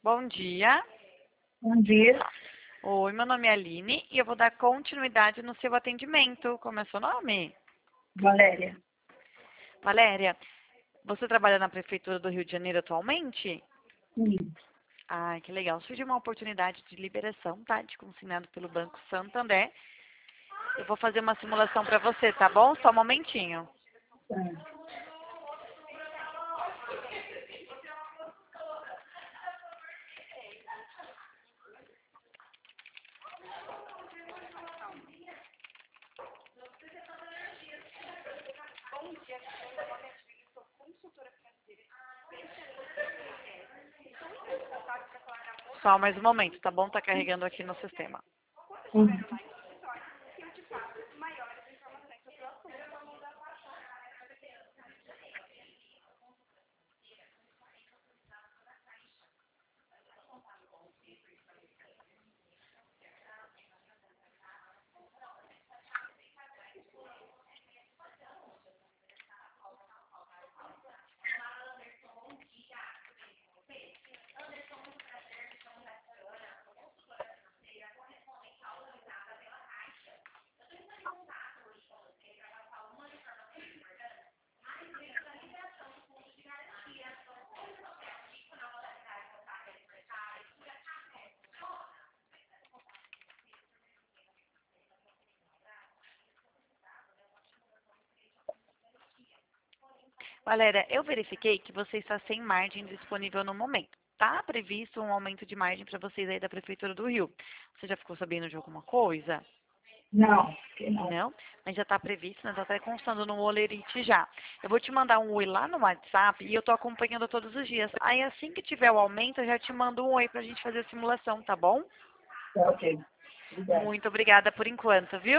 Bom dia. Bom dia, Oi, meu nome é Aline e eu vou dar continuidade no seu atendimento. Como é seu nome? Valéria. Valéria, você trabalha na Prefeitura do Rio de Janeiro atualmente? Sim. Ai, que legal. Surgiu uma oportunidade de liberação, tá? De consignado pelo Banco Santander. Eu vou fazer uma simulação para você, tá bom? Só um momentinho. Tá. Só mais um momento, tá bom? Tá carregando aqui no sistema. Uhum. Valéria, eu verifiquei que você está sem margem disponível no momento. Tá previsto um aumento de margem para vocês aí da Prefeitura do Rio. Você já ficou sabendo de alguma coisa? Não, que não. Não, mas já está previsto, né? Tá até constando no Olerite já. Eu vou te mandar um oi lá no WhatsApp e eu tô acompanhando todos os dias. Aí assim que tiver o aumento, eu já te mando um oi pra gente fazer a simulação, tá bom? Tá ok. Obrigada. Muito obrigada por enquanto, viu?